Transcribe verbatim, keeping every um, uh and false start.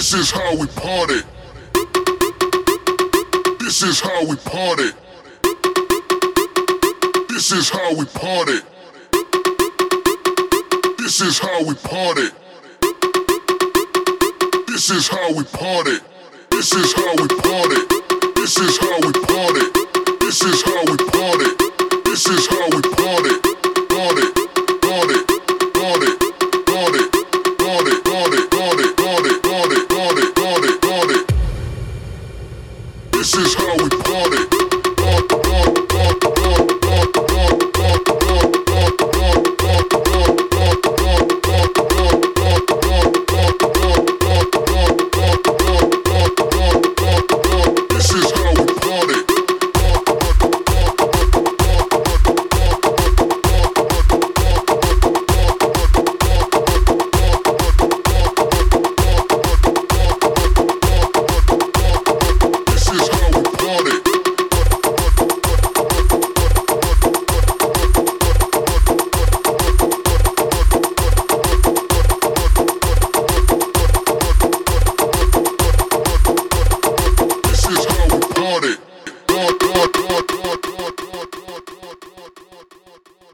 This is how we party. This is how we party. This is how we party. This is how we party. This is how we party. This is how we party. This is how we party. This is how we party. This is how